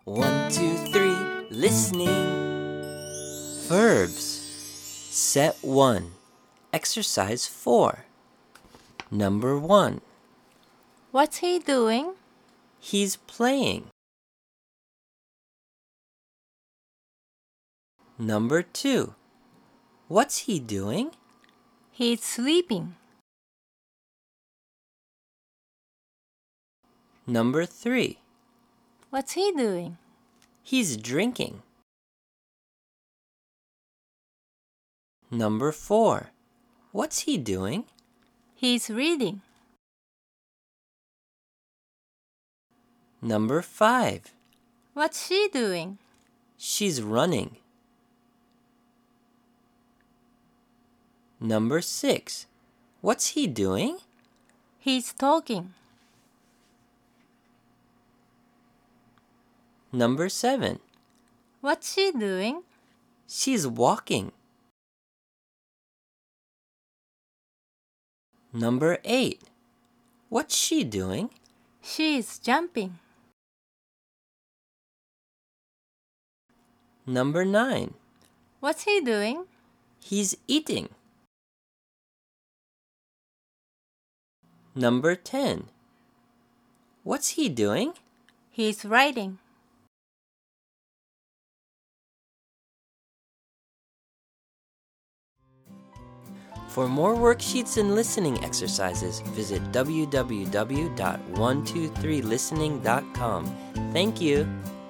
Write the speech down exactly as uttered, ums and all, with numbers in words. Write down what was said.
One, two, three, listening. Verbs. Set one. Exercise four. Number one. What's he doing? He's playing. Number two. What's he doing? He's sleeping. Number three. What's he doing? He's drinking. Number four. What's he doing? He's reading. Number five. What's she doing? She's running. Number six. What's he doing? He's talking. Number seven. What's she doing? She's walking. Number eight. What's she doing? She's jumping. Number nine. What's he doing? He's eating. Number ten. What's he doing? He's writing. For more worksheets and listening exercises, visit w w w dot one two three listening dot com. Thank you.